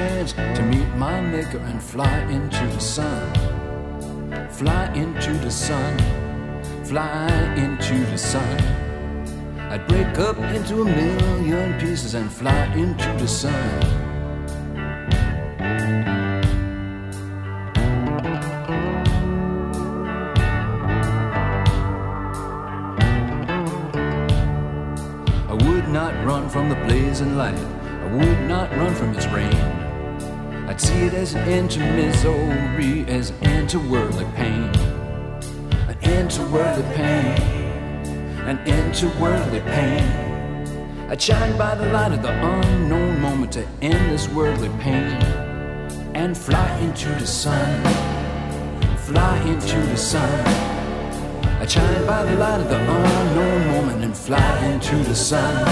chance to meet my maker and fly into the sun. Fly into the sun, fly into the sun. I'd break up into a million pieces and fly into the sun. I would not run from the blazing light, I would not run from its rain. I'd see it as an end to misery, as an end to worldly pain. An end to worldly pain, an end to worldly pain. I'd shine by the light of the unknown moment to end this worldly pain. And fly into the sun, fly into the sun. I'd shine by the light of the unknown moment and fly into the sun.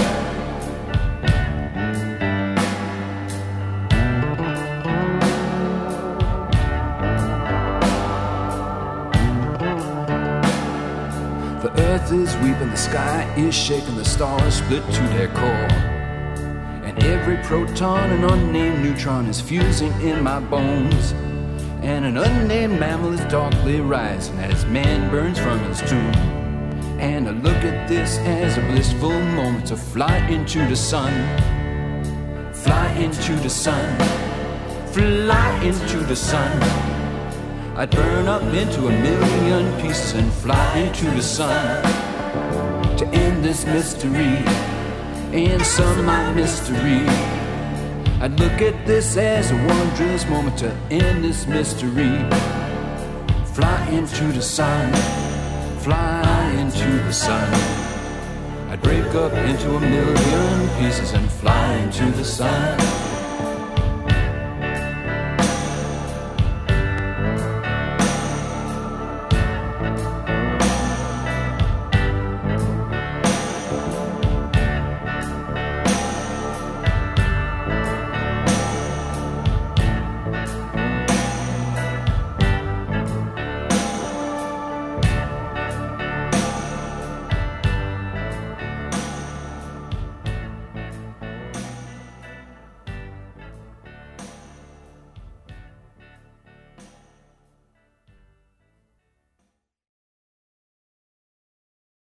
The earth is weeping, the sky is shaking, the stars split to their core. And every proton and unnamed neutron is fusing in my bones. And an unnamed mammal is darkly rising as man burns from his tomb. And I look at this as a blissful moment to fly into the sun. Fly into the sun, fly into the sun. I'd burn up into a million pieces and fly into the sun. To end this mystery, and some my mystery. I'd look at this as a wondrous moment to end this mystery. Fly into the sun, fly into the sun. I'd break up into a million pieces and fly into the sun.